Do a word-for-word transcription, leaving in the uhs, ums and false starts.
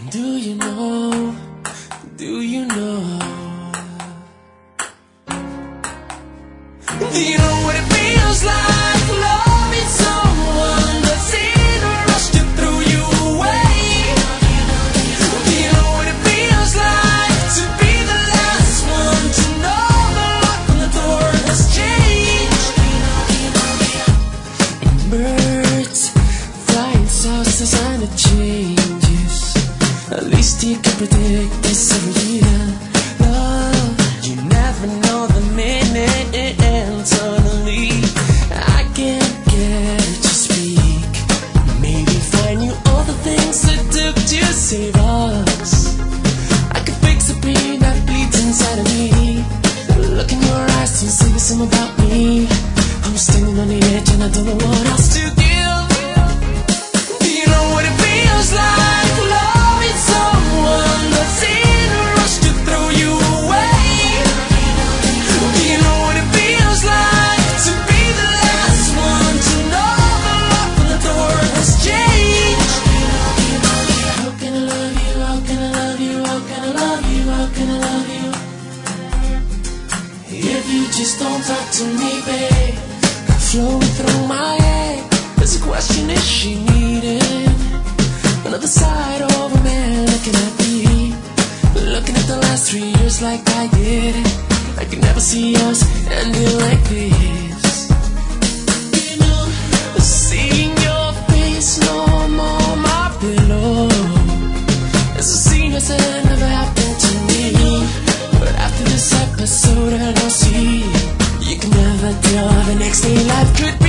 And do you know, do you know, do you know what it feels like loving someone that's in a rush to throw you away? Do you know what it feels like to be the last one to know the lock on the door has changed? And birds flying south says and it changes. At least you can predict this every year. Love, you never know the minute. Suddenly, I can't get it to speak. Maybe find you all the things it took to save us. I could fix the pain that bleeds inside of me. Look in your eyes and say something about me. I'm standing on the edge and I don't know what else to give. Do you know what it feels like loving someone that's in a rush to throw you away? Do you know what it feels like to be the last one to know the lock on the door has changed? How can I love you, how can I love you, how can I love you, how can I love you if you just don't talk to me, babe? Flowing through my head, there's a question, is she needing another side of a man looking at me? Looking at the last three years like I did. I could never see us ending like this. You know, seeing your face no more my pillow. It's a scene that never happened to me. But after this episode and I'll see, you can never tell how the next day life could